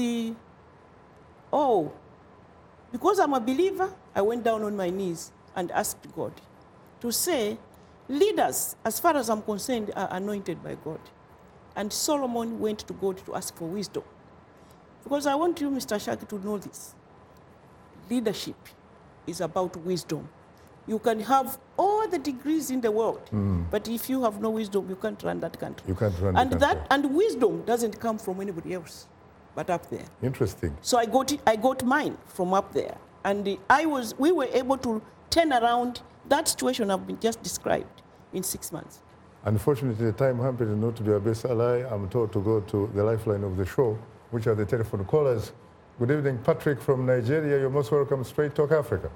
because I'm a believer, I went down on my knees and asked God to say, leaders, as far as I'm concerned, are anointed by God. And Solomon went to God to ask for wisdom. Because I want you, Mr. Shaki, to know this. Leadership is about wisdom. You can have all the degrees in the world, but if you have no wisdom, you can't run that country. You can't run the country. And wisdom doesn't come from anybody else, but up there. Interesting. So I got mine from up there, and we were able to turn around that situation I've been just described in 6 months. Unfortunately, the time happened not to be our best ally. I'm told to go to the lifeline of the show, which are the telephone callers. Good evening, Patrick from Nigeria. You're most welcome, Straight Talk Africa.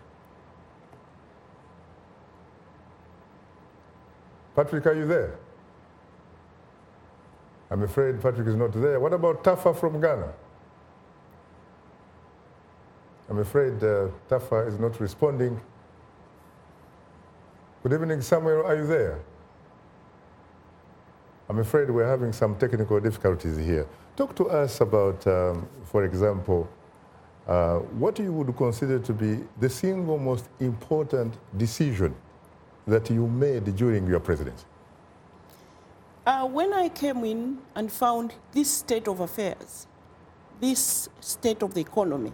Patrick, are you there? I'm afraid Patrick is not there. What about Tafa from Ghana? I'm afraid Tafa is not responding. Good evening, Samuel. Are you there? I'm afraid we're having some technical difficulties here. Talk to us about, for example, what you would consider to be the single most important decision that you made during your presidency? When I came in and found this state of affairs, this state of the economy,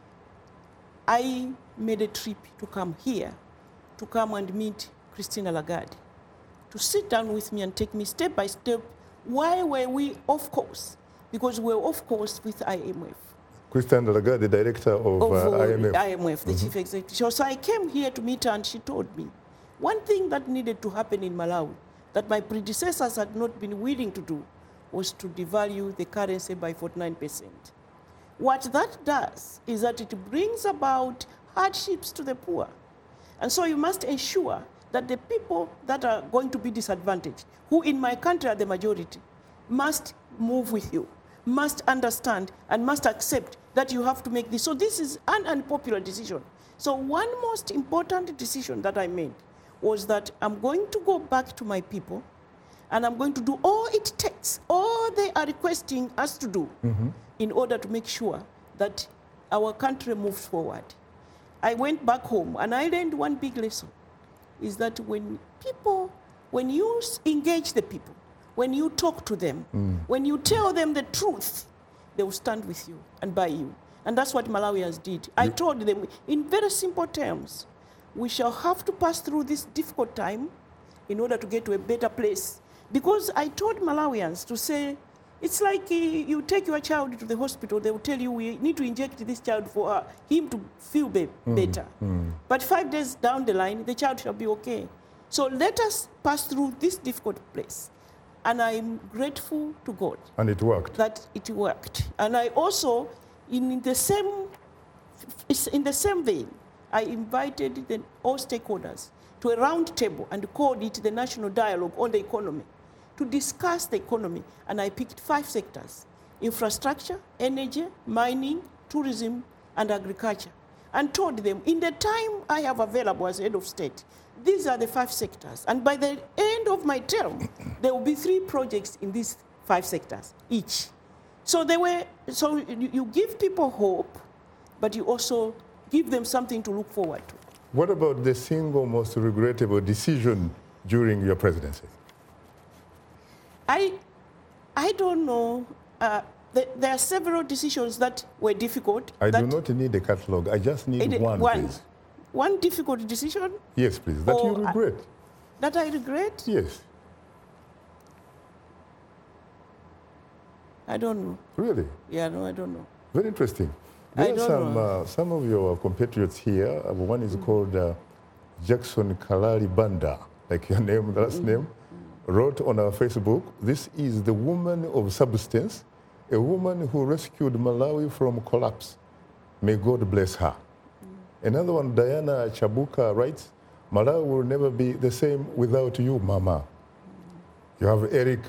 I made a trip to come here, to come and meet Christine Lagarde, to sit down with me and take me step by step. Why were we off course? Because we were off course with IMF. Christine Lagarde, the director of IMF. IMF, the chief executive. So I came here to meet her, and she told me One thing that needed to happen in Malawi that my predecessors had not been willing to do was to devalue the currency by 49%. What that does is that it brings about hardships to the poor. And so you must ensure that the people that are going to be disadvantaged, who in my country are the majority, must move with you, must understand, and must accept that you have to make this. So this is an unpopular decision. So one most important decision that I made was that I'm going to go back to my people, and I'm going to do all it takes, all they are requesting us to do, in order to make sure that our country moves forward. I went back home, and I learned one big lesson, is that when you engage the people, when you talk to them, when you tell them the truth, they will stand with you and by you. And that's what Malawians did. I told them in very simple terms, we shall have to pass through this difficult time in order to get to a better place. Because I told Malawians to say, it's like you take your child to the hospital, they will tell you, we need to inject this child for him to feel better. But 5 days down the line, the child shall be okay. So let us pass through this difficult place. And I'm grateful to God. And it worked. That it worked. And I also, in the same vein, I invited all stakeholders to a round table and called it the National Dialogue on the Economy, to discuss the economy. And I picked 5 sectors: infrastructure, energy, mining, tourism, and agriculture, and told them, in the time I have available as head of state, these are the 5 sectors. And by the end of my term, there will be 3 projects in these 5 sectors each. So you give people hope, but you also give them something to look forward to. What about the single most regrettable decision during your presidency? I don't know. There are several decisions that were difficult. I do not need a catalog. I just need one, please. One difficult decision? Yes, please. That you regret. That I regret? Yes. I don't know. Really? Yeah, no, I don't know. Very interesting. There are some of your compatriots here. One is called Jackson Kalali Banda, like your name, the last name, wrote on our Facebook, "This is the woman of substance, a woman who rescued Malawi from collapse. May God bless her." Another one, Diana Chabuka, writes, "Malawi will never be the same without you, Mama." You have Eric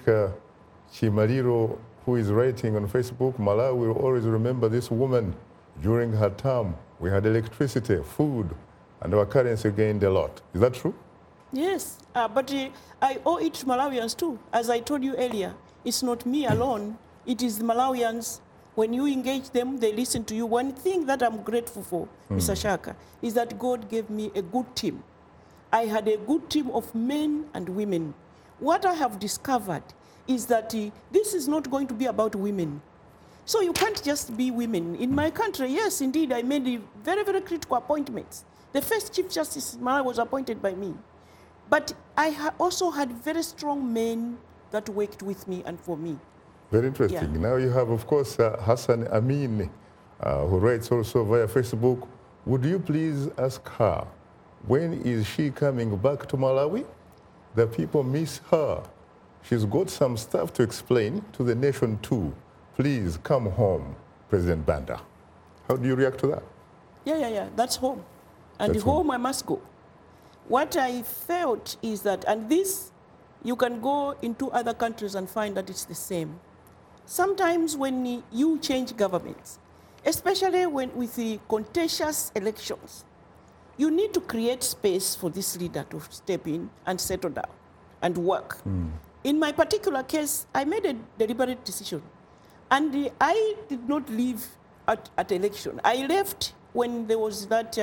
Chimaliro, who is writing on Facebook, "Malawi will always remember this woman. During her term, we had electricity, food, and our currency gained a lot." Is that true? Yes, but I owe it to Malawians too. As I told you earlier, it's not me alone. It is the Malawians. When you engage them, they listen to you. One thing that I'm grateful for, Mr. Shaka, is that God gave me a good team. I had a good team of men and women. What I have discovered is that this is not going to be about women. So you can't just be women. In my country, yes, indeed, I made very, very critical appointments. The first Chief Justice Malawi was appointed by me. But I also had very strong men that worked with me and for me. Very interesting. Yeah. Now you have, of course, Hassan Amin, who writes also via Facebook. Would you please ask her, when is she coming back to Malawi? The people miss her. She's got some stuff to explain to the nation too. Please come home, President Banda. How do you react to that? Yeah. That's home. And that's home I must go. What I felt is that, and this, you can go into other countries and find that it's the same. Sometimes when you change governments, especially with the contentious elections, you need to create space for this leader to step in and settle down and work. In my particular case, I made a deliberate decision. And I did not leave at election. I left when there was that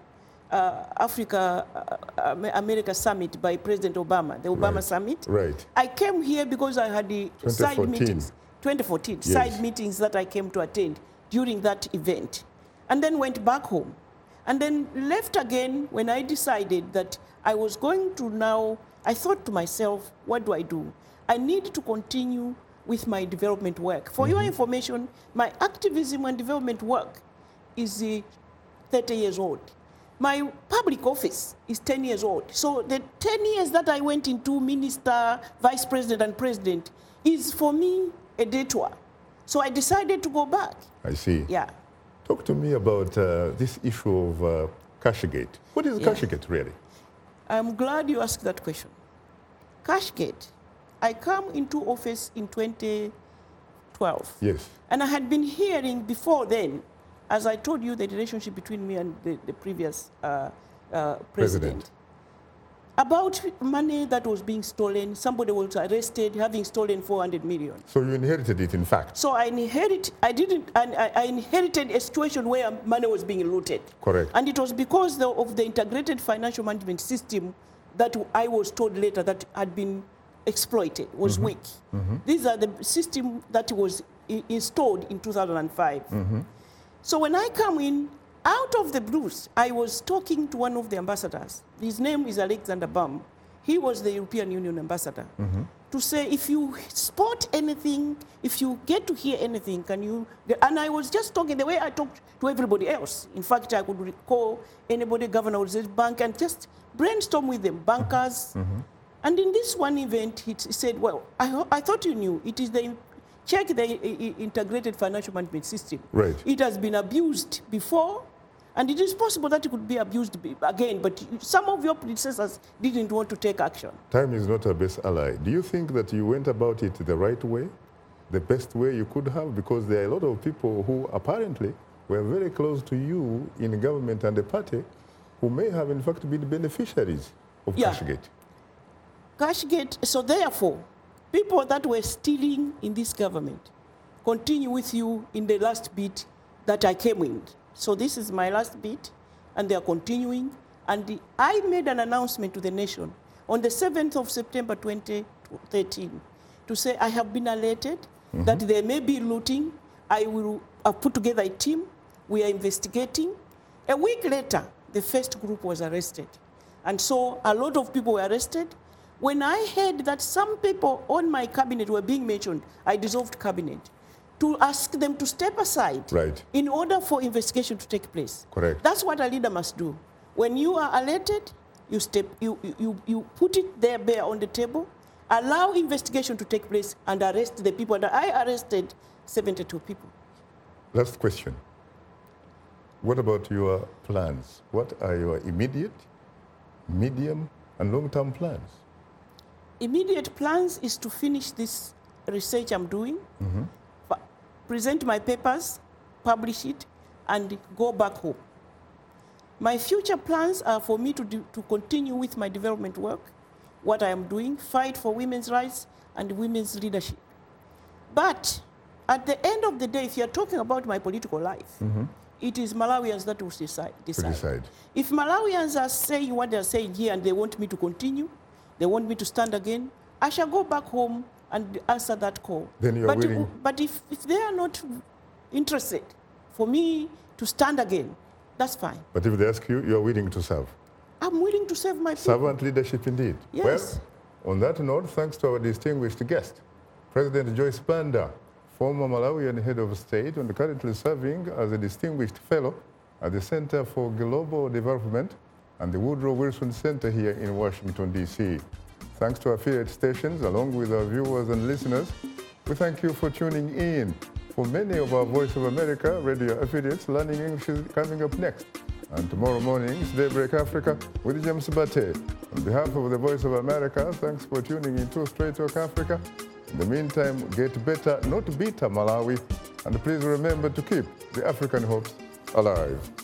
Africa-America summit by President Obama, the Obama summit. Right. I came here because I had the side meetings. 2014, yes. Side meetings that I came to attend during that event. And then went back home. And then left again when I decided that I was going to now, I thought to myself, what do I do? I need to continue with my development work. For your information, my activism and development work is 30 years old. my public office is 10 years old. So the 10 years that I went into minister, vice president, and president is for me a detour. So I decided to go back. I see. Yeah. Talk to me about this issue of Cashgate. What is Cashgate really? I'm glad you asked that question. Cashgate, I come into office in 2012. Yes. And I had been hearing before then, as I told you, the relationship between me and the previous president, about money that was being stolen. Somebody was arrested having stolen 400 million. So you inherited it, in fact. So I inherited a situation where money was being looted. Correct. And it was because of the integrated financial management system that I was told later that had been exploited, was weak. These are the system that was installed in 2005. So when I come in, out of the blues, I was talking to one of the ambassadors. His name is Alexander Baum. He was the European Union ambassador. To say, if you spot anything, if you get to hear anything, can you... And I was just talking the way I talked to everybody else. In fact, I could recall anybody, Governor of the bank, and just brainstorm with them, bankers. And in this one event, he said, well, I thought you knew. It is check the integrated financial management system. Right. It has been abused before, and it is possible that it could be abused again, but some of your predecessors didn't want to take action. Time is not our best ally. Do you think that you went about it the right way, the best way you could have? Because there are a lot of people who apparently were very close to you in government and the party who may have in fact been beneficiaries of Cashgate. Cashgate, so therefore, people that were stealing in this government continue with you in the last bit that I came in. So this is my last bit, and they are continuing. And I made an announcement to the nation on the 7th of September 2013 to say I have been alerted that there may be looting. I will put together a team. We are investigating. A week later, the first group was arrested. And so a lot of people were arrested. When I heard that some people on my cabinet were being mentioned, I dissolved cabinet to ask them to step aside in order for investigation to take place. Correct. That's what a leader must do. When you are alerted, you put it there on the table, allow investigation to take place, and arrest the people. And I arrested 72 people. Last question. What about your plans? What are your immediate, medium, and long-term plans? Immediate plans is to finish this research I'm doing, present my papers, publish it, and go back home. My future plans are for me to continue with my development work, what I am doing, fight for women's rights and women's leadership. But at the end of the day, if you're talking about my political life, it is Malawians that will decide. If Malawians are saying what they're saying here and they want me to continue, they want me to stand again, I shall go back home and answer that call. Then you're willing... But if they are not interested for me to stand again, that's fine. But if they ask you, you're willing to serve? I'm willing to serve my people. Servant leadership indeed. Yes. Well, on that note, thanks to our distinguished guest, President Joyce Banda, former Malawian head of state and currently serving as a distinguished fellow at the Center for Global Development and the Woodrow Wilson Center here in Washington, D.C. Thanks to affiliate stations, along with our viewers and listeners, we thank you for tuning in. For many of our Voice of America radio affiliates, Learning English is coming up next. And tomorrow morning is Daybreak Africa with James Bate. On behalf of the Voice of America, thanks for tuning in to Straight Talk Africa. In the meantime, get better, not bitter, Malawi. And please remember to keep the African hopes alive.